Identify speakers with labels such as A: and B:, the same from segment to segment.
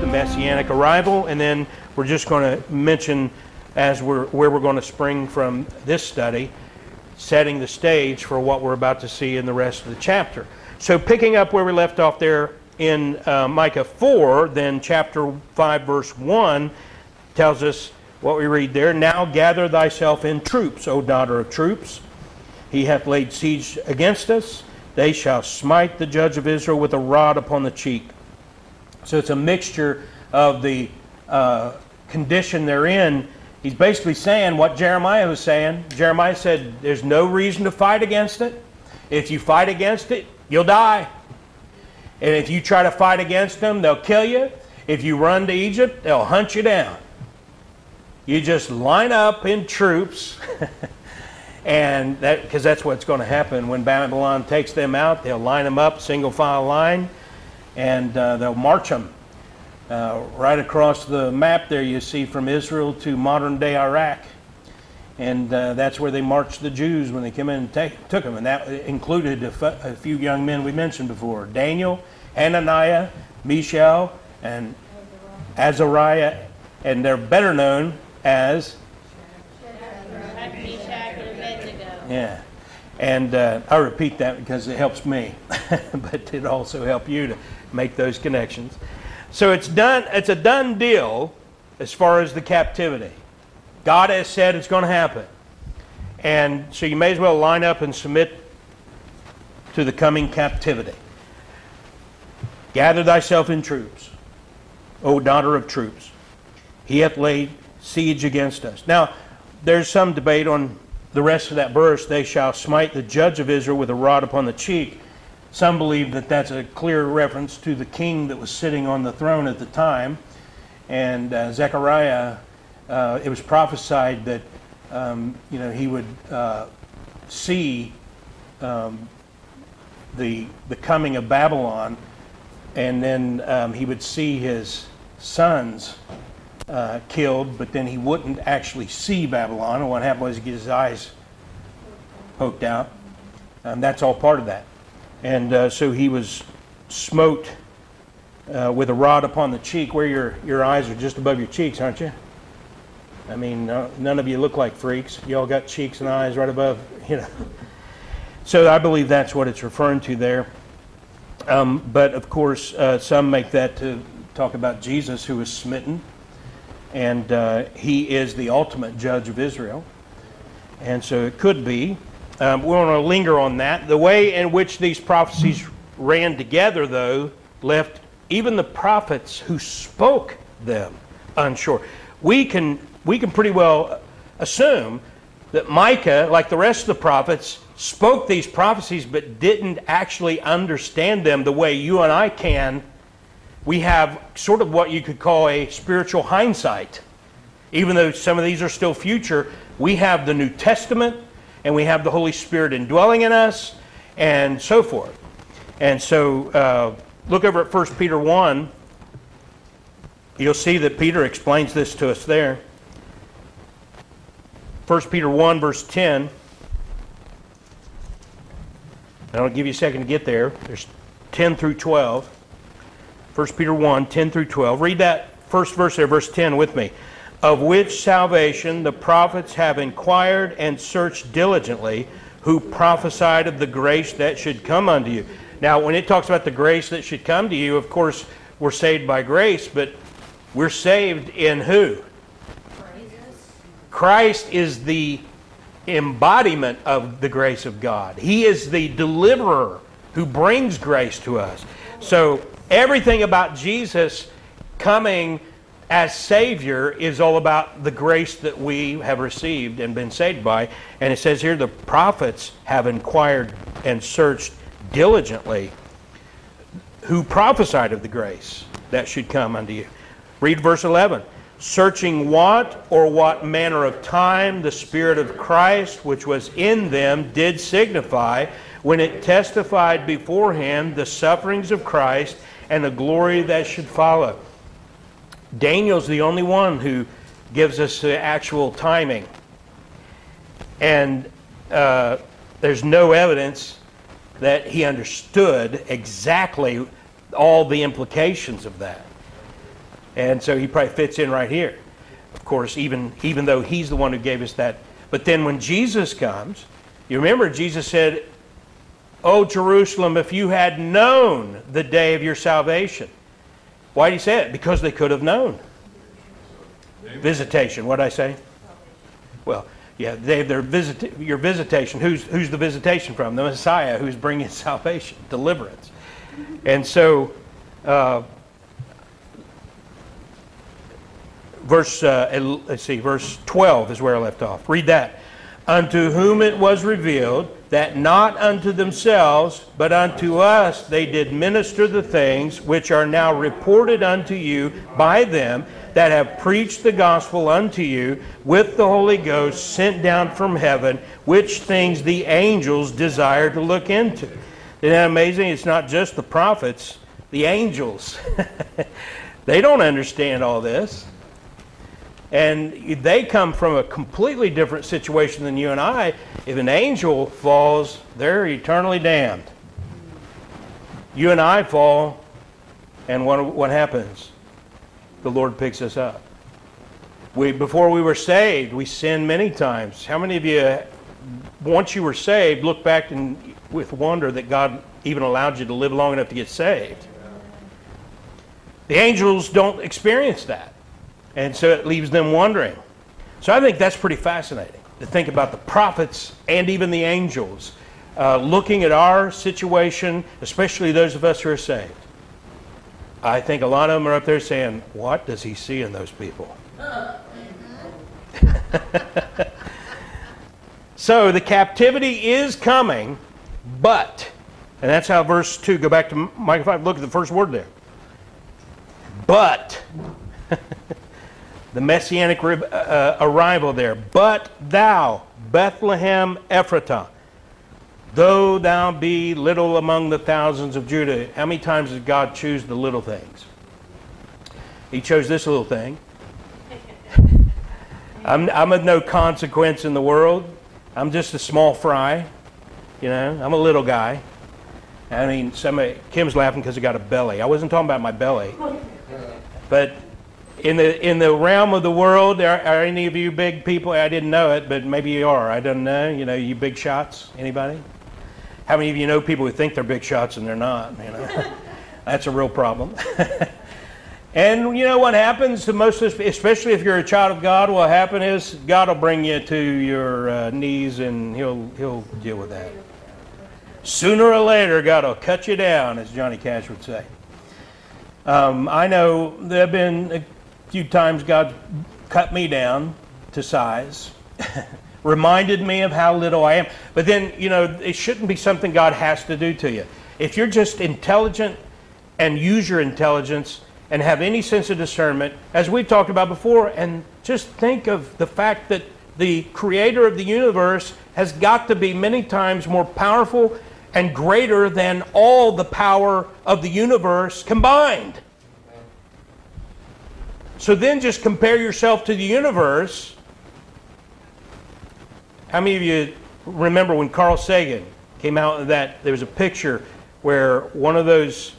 A: Messianic arrival, and then we're just going to mention where we're going to spring from this study, setting the stage for what we're about to see in the rest of the chapter. So picking up where we left off there in Micah 4, then chapter 5, verse 1 tells us what we read there. Now gather thyself in troops, O daughter of troops. He hath laid siege against us. They shall smite the judge of Israel with a rod upon the cheek. So it's a mixture of the condition they're in. He's basically saying what Jeremiah was saying. Jeremiah said, there's no reason to fight against it. If you fight against it, you'll die. And if you try to fight against them, they'll kill you. If you run to Egypt, they'll hunt you down. You just line up in troops, and because that's what's going to happen when Babylon takes them out. They'll line them up, single file line, and they'll march them right across the map there. You see from Israel to modern-day Iraq, and that's where they marched the Jews when they came in and took them. And that included a few young men we mentioned before: Daniel, Hananiah, Mishael, and Azariah, and they're better known as yeah. And I repeat that because it helps me, but it also helps you to make those connections. So it's done. It's a done deal as far as the captivity. God has said it's going to happen, and so you may as well line up and submit to the coming captivity. Gather thyself in troops, O daughter of troops. He hath laid siege against us. Now, there's some debate on the rest of that verse. They shall smite the judge of Israel with a rod upon the cheek. Some believe that that's a clear reference to the king that was sitting on the throne at the time. And Zechariah, it was prophesied that he would see the coming of Babylon, and then he would see his sons killed, but then he wouldn't actually see Babylon. And what happened was he get his eyes poked out. That's all part of that. And so he was smote with a rod upon the cheek, where your eyes are just above your cheeks, aren't you? I mean, none of you look like freaks. You all got cheeks and eyes right above, So I believe that's what it's referring to there. But of course, some make that to talk about Jesus, who was smitten. And he is the ultimate judge of Israel. And so it could be. We want to linger on that. The way in which these prophecies ran together, though, left even the prophets who spoke them unsure. We can pretty well assume that Micah, like the rest of the prophets, spoke these prophecies but didn't actually understand them the way you and I can. We have sort of what you could call a spiritual hindsight. Even though some of these are still future, we have the New Testament, and we have the Holy Spirit indwelling in us, and so forth. And so look over at 1 Peter 1. You'll see that Peter explains this to us there. 1 Peter 1, verse 10. I'll give you a second to get there. There's 10 through 12. 1 Peter 1, 10 through 12. Read that first verse there, verse 10 with me. Of which salvation the prophets have inquired and searched diligently, who prophesied of the grace that should come unto you. Now, when it talks about the grace that should come to you, of course, we're saved by grace, but we're saved in who? Christ is the embodiment of the grace of God. He is the deliverer who brings grace to us. So everything about Jesus coming as Savior is all about the grace that we have received and been saved by. And it says here, the prophets have inquired and searched diligently, who prophesied of the grace that should come unto you. Read verse 11. Searching what or what manner of time the Spirit of Christ which was in them did signify, when it testified beforehand the sufferings of Christ and the glory that should follow. Daniel's the only one who gives us the actual timing. And there's no evidence that he understood exactly all the implications of that. And so he probably fits in right here. Of course, even though he's the one who gave us that. But then when Jesus comes, you remember Jesus said, "O Jerusalem, if you had known the day of your salvation." Why did he say it? Because they could have known. Visitation, what did I say? Well, yeah, they have your visitation. Who's the visitation from? The Messiah, who's bringing salvation, deliverance. And so, verse 12 is where I left off. Read that. Unto whom it was revealed that not unto themselves, but unto us they did minister the things which are now reported unto you by them that have preached the gospel unto you with the Holy Ghost sent down from heaven, which things the angels desire to look into. Isn't that amazing? It's not just the prophets, the angels. They don't understand all this. And they come from a completely different situation than you and I. If an angel falls, they're eternally damned. You and I fall, and what happens? The Lord picks us up. Before we were saved, we sinned many times. How many of you, once you were saved, look back with wonder that God even allowed you to live long enough to get saved? The angels don't experience that. And so it leaves them wondering. So I think that's pretty fascinating to think about the prophets and even the angels looking at our situation, especially those of us who are saved. I think a lot of them are up there saying, what does he see in those people? So the captivity is coming, but, and that's how verse 2, go back to Micah 5, look at the first word there. But, the messianic arrival there. But thou, Bethlehem Ephratah, though thou be little among the thousands of Judah. How many times did God choose the little things? He chose this little thing. I'm of no consequence in the world. I'm just a small fry. You know, I'm a little guy. I mean, Kim's laughing because I got a belly. I wasn't talking about my belly. But in the realm of the world, are any of you big people? I didn't know it, but maybe you are. I don't know. You know, you big shots? Anybody? How many of you know people who think they're big shots and they're not? You know, that's a real problem. And you know what happens to most of us, especially if you're a child of God, what happens is God will bring you to your knees and He'll deal with that. Sooner or later, God will cut you down, as Johnny Cash would say. I know there have been a few times God cut me down to size, reminded me of how little I am. But then, you know, it shouldn't be something God has to do to you. If you're just intelligent and use your intelligence and have any sense of discernment, as we've talked about before, and just think of the fact that the creator of the universe has got to be many times more powerful and greater than all the power of the universe combined. So then just compare yourself to the universe. How many of you remember when Carl Sagan came out with that? There was a picture where one of those,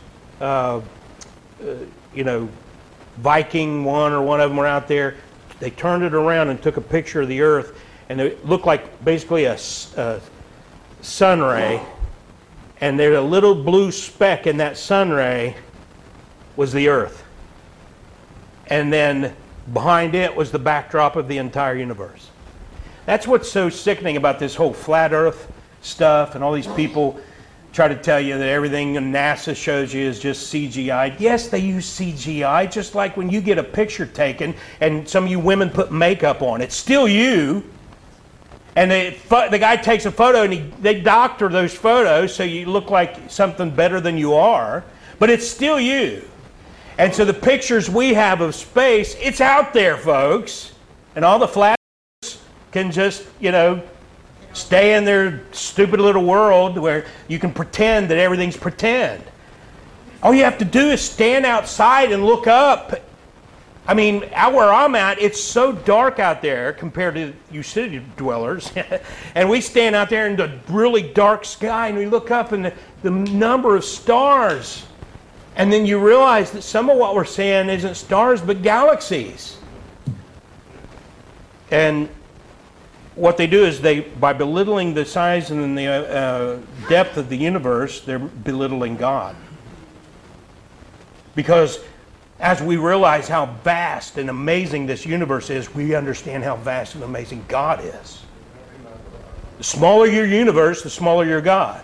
A: Viking one or one of them were out there. They turned it around and took a picture of the Earth, and it looked like basically a sun ray. And there's a little blue speck in that sun ray was the Earth. And then behind it was the backdrop of the entire universe. That's what's so sickening about this whole flat Earth stuff, and all these people try to tell you that everything NASA shows you is just CGI. Yes, they use CGI, just like when you get a picture taken and some of you women put makeup on. It's still you. And the guy takes a photo and they doctor those photos so you look like something better than you are. But it's still you. And so the pictures we have of space, it's out there, folks. And all the flat can just, stay in their stupid little world where you can pretend that everything's pretend. All you have to do is stand outside and look up. I mean, where I'm at, it's so dark out there compared to you city dwellers. And we stand out there in the really dark sky and we look up and the number of stars And then you realize that some of what we're seeing isn't stars but galaxies. And what they do is by belittling the size and the depth of the universe, they're belittling God. Because as we realize how vast and amazing this universe is, we understand how vast and amazing God is. The smaller your universe, the smaller your God.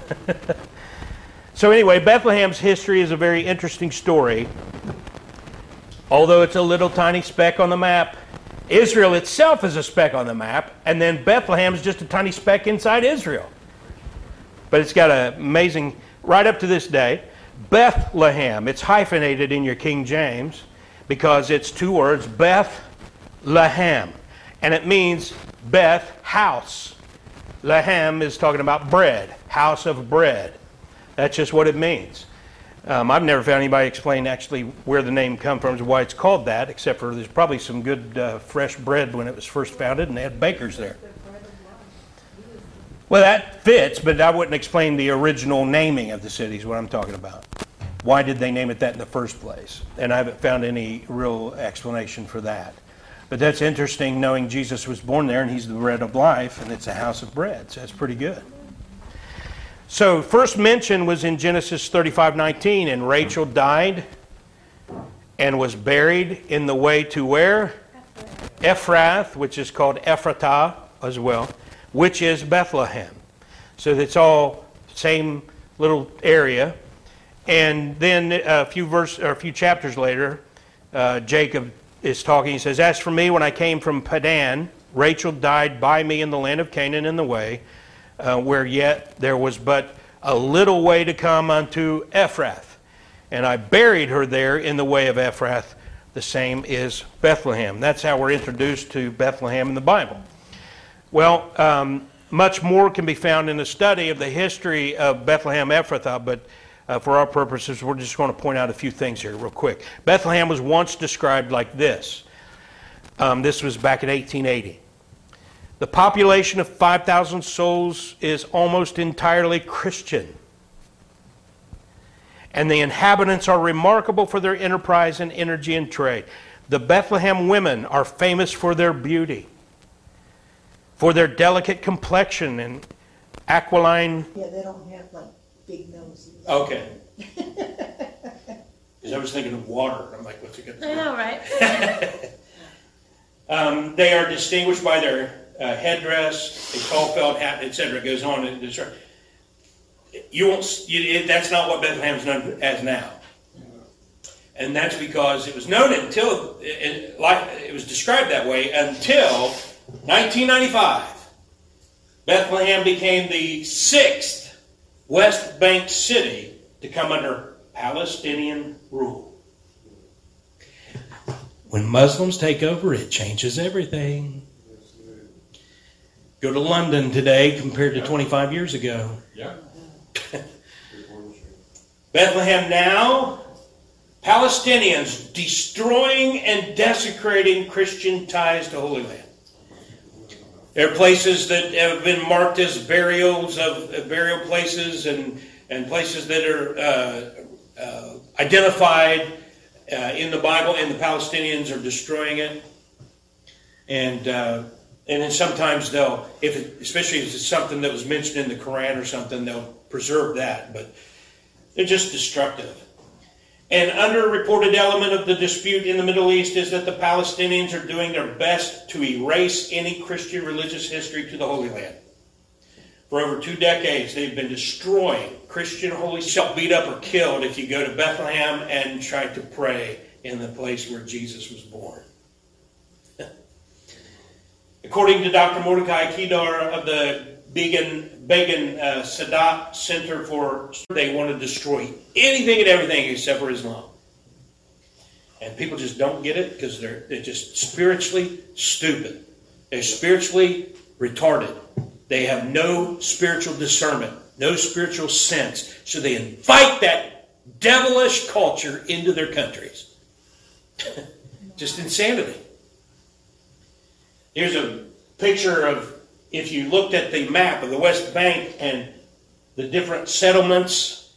A: So anyway, Bethlehem's history is a very interesting story. Although it's a little tiny speck on the map, Israel itself is a speck on the map, and then Bethlehem is just a tiny speck inside Israel. But it's got an amazing, right up to this day, Bethlehem. It's hyphenated in your King James because it's two words, Beth-lehem. And it means Beth, house. Lehem is talking about bread, house of bread. That's just what it means. I've never found anybody explain actually where the name comes from, why it's called that, except for there's probably some good fresh bread when it was first founded, and they had bakers there. Well, that fits, but I wouldn't explain the original naming of the city is what I'm talking about. Why did they name it that in the first place? And I haven't found any real explanation for that. But that's interesting, knowing Jesus was born there, and he's the bread of life, and it's a house of bread, so that's pretty good. So first mention was in Genesis 35:19, and Rachel died and was buried in the way to where? Ephrath, which is called Ephratah as well, which is Bethlehem. So it's all same little area. And then a few chapters later, Jacob is talking. He says, "As for me, when I came from Padan, Rachel died by me in the land of Canaan in the way, where yet there was but a little way to come unto Ephrath. And I buried her there in the way of Ephrath. The same is Bethlehem." That's how we're introduced to Bethlehem in the Bible. Well, much more can be found in the study of the history of Bethlehem Ephrathah, but for our purposes, we're just going to point out a few things here real quick. Bethlehem was once described like this. This was back in 1880. The population of 5,000 souls is almost entirely Christian. And the inhabitants are remarkable for their enterprise and energy and trade. The Bethlehem women are famous for their beauty, for their delicate complexion and aquiline.
B: Yeah, they don't have like big noses.
A: Okay. Because I was thinking of water. I'm like, what's it going to
C: I know, right?
A: They are distinguished by their headdress, a tall felt hat, etc. It goes on. That's not what Bethlehem is known as now. And that's because it was known until, it was described that way until 1995. Bethlehem became the 6th West Bank city to come under Palestinian rule. When Muslims take over, it changes everything. Go to London today compared to 25 years ago.
D: Yeah.
A: Bethlehem now, Palestinians destroying and desecrating Christian ties to Holy Land. There are places that have been marked as burial places and places that are identified in the Bible, and the Palestinians are destroying it. And then sometimes especially if it's something that was mentioned in the Quran or something, they'll preserve that. But they're just destructive. An underreported element of the dispute in the Middle East is that the Palestinians are doing their best to erase any Christian religious history to the Holy Land. For over 2 decades, they've been destroying Christian holy sites. You shall beat up or killed if you go to Bethlehem and try to pray in the place where Jesus was born. According to Dr. Mordecai Kedar of the Begin Sadat Center they want to destroy anything and everything except for Islam. And people just don't get it because they're just spiritually stupid. They're spiritually retarded. They have no spiritual discernment, no spiritual sense. So they invite that devilish culture into their countries. Just insanity. Here's a picture of, if you looked at the map of the West Bank and the different settlements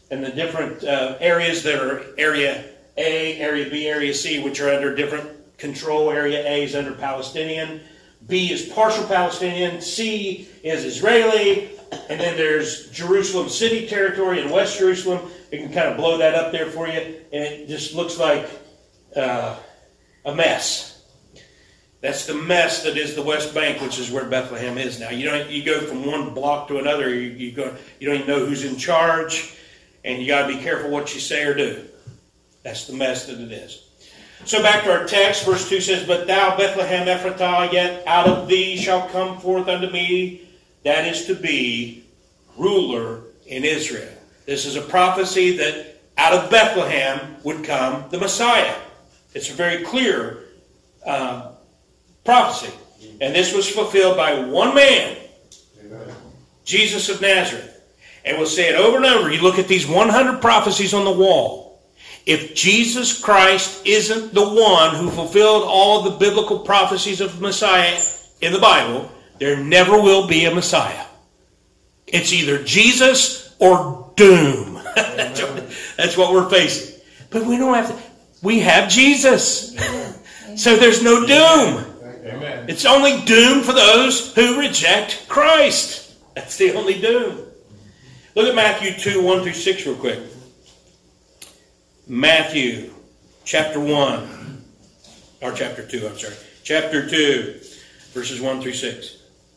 A: and the different areas that are Area A, Area B, Area C, which are under different control. Area A is under Palestinian, B is partial Palestinian, C is Israeli, and then there's Jerusalem City territory in West Jerusalem. You can kind of blow that up there for you, and it just looks like a mess. That's the mess that is the West Bank, which is where Bethlehem is now. You go from one block to another. You don't even know who's in charge, and you got to be careful what you say or do. That's the mess that it is. So back to our text, verse 2 says, "But thou, Bethlehem Ephratah, yet out of thee shall come forth unto me, that is to be ruler in Israel." This is a prophecy that out of Bethlehem would come the Messiah. It's a very clear prophecy. And this was fulfilled by one man, Amen. Jesus of Nazareth. And we'll say it over and over. You look at these 100 prophecies on the wall. If Jesus Christ isn't the one who fulfilled all of the biblical prophecies of the Messiah in the Bible, there never will be a Messiah. It's either Jesus or doom. That's what we're facing. But we don't have to. We have Jesus. So there's no doom. Amen. It's only doom for those who reject Christ. That's the only doom. Look at Matthew 2, 1 through 6 real quick. Matthew chapter 1. Or chapter 2, I'm sorry. Chapter 2, verses 1 through 6.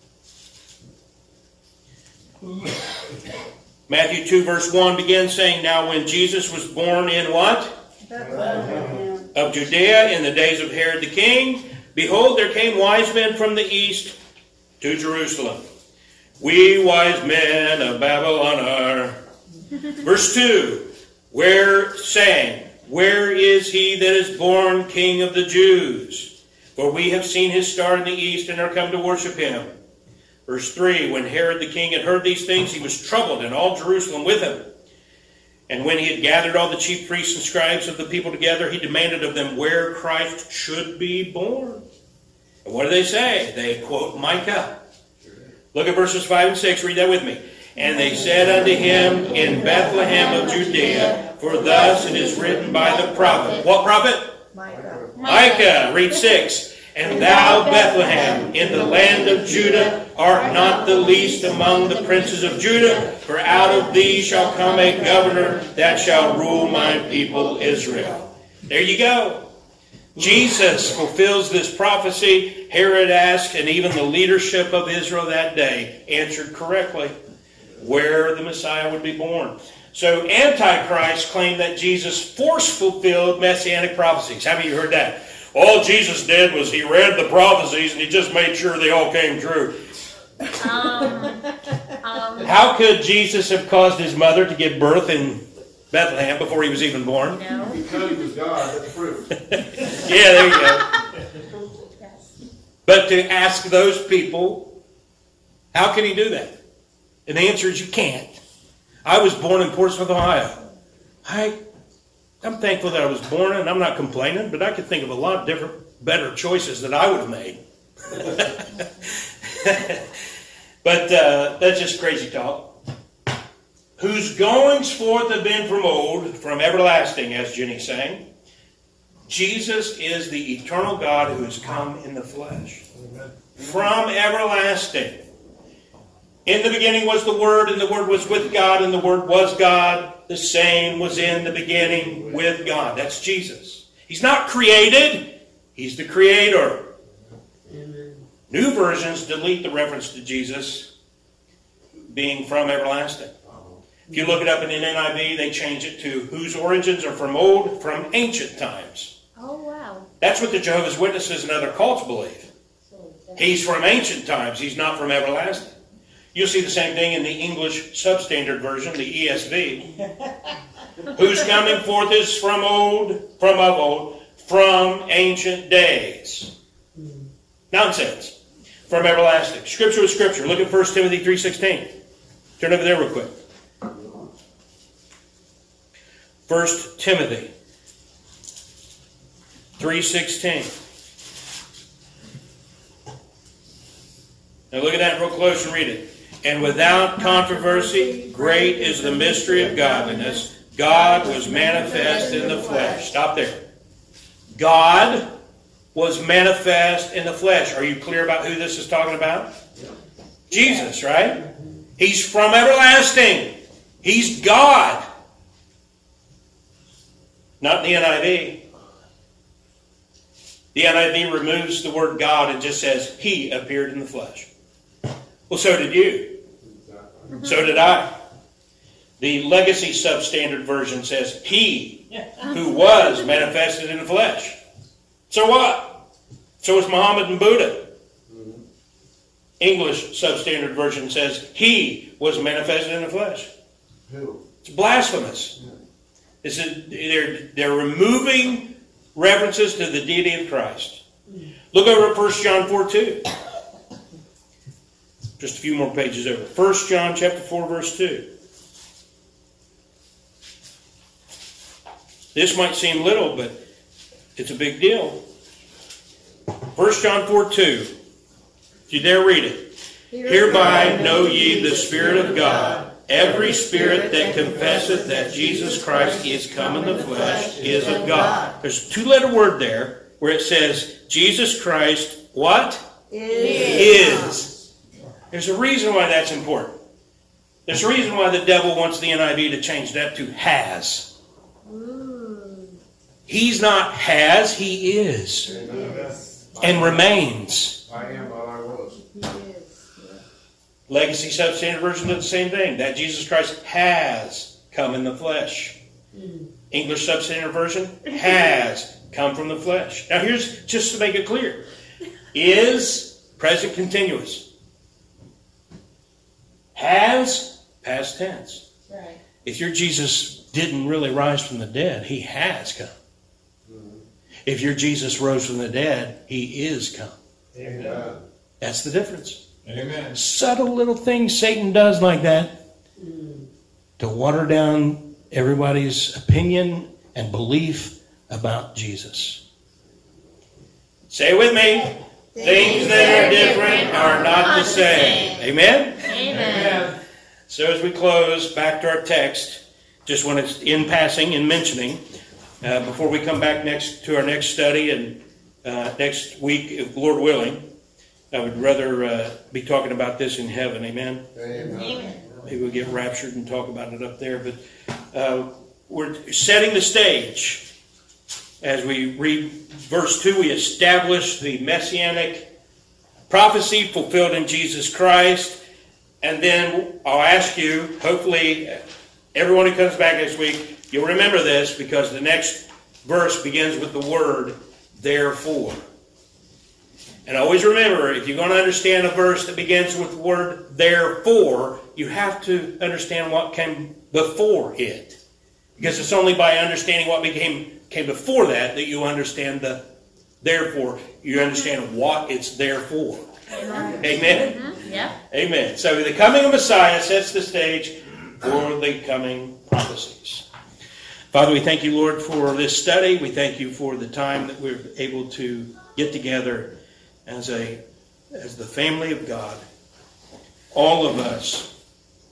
A: Matthew 2, verse 1 begins saying, "Now when Jesus was born in what? Bethlehem of Judea in the days of Herod the king, behold, there came wise men from the east to Jerusalem. We wise men of Babylon are." Verse 2, saying, "Where is he that is born King of the Jews? For we have seen his star in the east and are come to worship him." Verse 3, "When Herod the king had heard these things, he was troubled, and all Jerusalem with him. And when he had gathered all the chief priests and scribes of the people together, he demanded of them where Christ should be born. And what do they say? They quote Micah. Look at verses 5 and 6. Read that with me. "And they said unto him, In Bethlehem of Judea, for thus it is written by the prophet." What prophet? Micah. Read 6. "And thou, Bethlehem, in the land of Judah, art not the least among the princes of Judah, for out of thee shall come a governor that shall rule my people Israel." There you go. Jesus fulfills this prophecy. Herod asked, and even the leadership of Israel that day answered correctly where the Messiah would be born. So Antichrist claimed that Jesus force-fulfilled messianic prophecies. How many of you heard that? All Jesus did was he read the prophecies and he just made sure they all came true. How could Jesus have caused his mother to give birth in Bethlehem before he was even born?
C: No. Because he was God, that's proof.
A: Yeah, there you go. But to ask those people, how can he do that? And the answer is you can't. I was born in Portsmouth, Ohio. I'm thankful that I was born, and I'm not complaining, but I could think of a lot of different, better choices that I would have made. But that's just crazy talk. "Whose goings forth have been from old, from everlasting," as Jenny sang. Jesus is the eternal God who has come in the flesh. Amen. From everlasting. "In the beginning was the Word, and the Word was with God, and the Word was God. The same was in the beginning with God." That's Jesus. He's not created. He's the creator. Amen. New versions delete the reference to Jesus being from everlasting. If you look it up in an NIV, they change it to "whose origins are from old, from ancient times."
B: Oh, wow.
A: That's what the Jehovah's Witnesses and other cults believe. He's from ancient times. He's not from everlasting. You'll see the same thing in the English Substandard Version, the ESV. "Whose coming forth is from of old, from ancient days." Nonsense. From everlasting. Scripture is Scripture. Look at 1 Timothy 3:16. Turn over there real quick. 1 Timothy 3:16. Now look at that real close and read it. And without controversy, great is the mystery of godliness. God was manifest in the flesh. Stop there. God was manifest in the flesh. Are you clear about who this is talking about? Jesus, right? He's from everlasting. He's God. Not the NIV. The NIV removes the word God and just says, He appeared in the flesh. Well, so did you. So did I. The Legacy Substandard Version says, He who was manifested in the flesh. So what? So is Muhammad and Buddha. English Substandard Version says, He was manifested in the flesh.
C: Who?
A: It's blasphemous. They're removing references to the deity of Christ. Look over at 1 John 4:2. Just a few more pages over. 1 John chapter 4, verse 2. This might seem little, but it's a big deal. 1 John 4:2. Did you dare read it? Hereby know ye the Spirit of God. Every spirit that confesseth that Jesus Christ is come in the flesh is of God. There's a two-letter word there where it says, Jesus Christ, what? Is. There's a reason why that's important. There's a reason why the devil wants the NIV to change that to has. He's not has, he is. And remains.
C: I am what I was.
A: Legacy Substandard Version did the same thing. That Jesus Christ has come in the flesh. English Substandard Version has come from the flesh. Now here's, just to make it clear. Is, present continuous. Has, past tense.
B: Right.
A: If your Jesus didn't really rise from the dead, He has come. If your Jesus rose from the dead, He is come.
C: Amen.
A: That's the difference.
C: Amen.
A: Subtle little things Satan does like that to water down everybody's opinion and belief about Jesus. Say it with me. Things that are different are not the same. Amen?
D: Amen.
A: So as we close, back to our text, just want to, in passing and mentioning, before we come back to our next study and next week, if Lord willing, I would rather be talking about this in heaven. Amen?
C: Amen.
A: Maybe we'll get raptured and talk about it up there. But we're setting the stage. As we read verse 2, we establish the messianic prophecy fulfilled in Jesus Christ. And then I'll ask you, hopefully everyone who comes back next week, you'll remember this because the next verse begins with the word, therefore. And always remember, if you're going to understand a verse that begins with the word therefore, you have to understand what came before it. Because it's only by understanding what came before that you understand the therefore. You understand what it's there for. Amen?
D: Mm-hmm. Yeah.
A: Amen. So the coming of Messiah sets the stage for the coming prophecies. Father, we thank you, Lord, for this study. We thank you for the time that we're able to get together as the family of God. All of us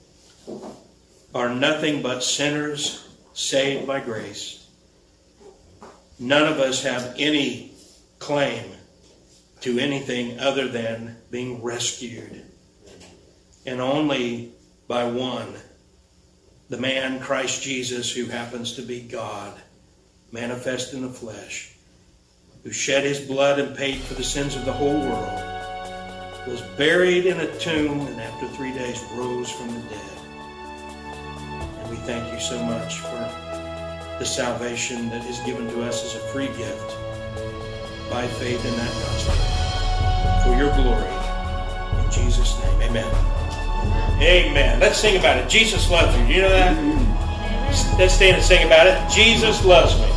A: are nothing but sinners saved by grace. None of us have any claim to anything other than being rescued. And only by one, the man Christ Jesus, who happens to be God, manifest in the flesh, who shed his blood and paid for the sins of the whole world, was buried in a tomb, and after 3 days rose from the dead. And we thank you so much for the salvation that is given to us as a free gift by faith in that gospel. For your glory. In Jesus' name, amen. Amen. Let's sing about it. Jesus loves you. Do you know that? Let's stand and sing about it. Jesus loves me.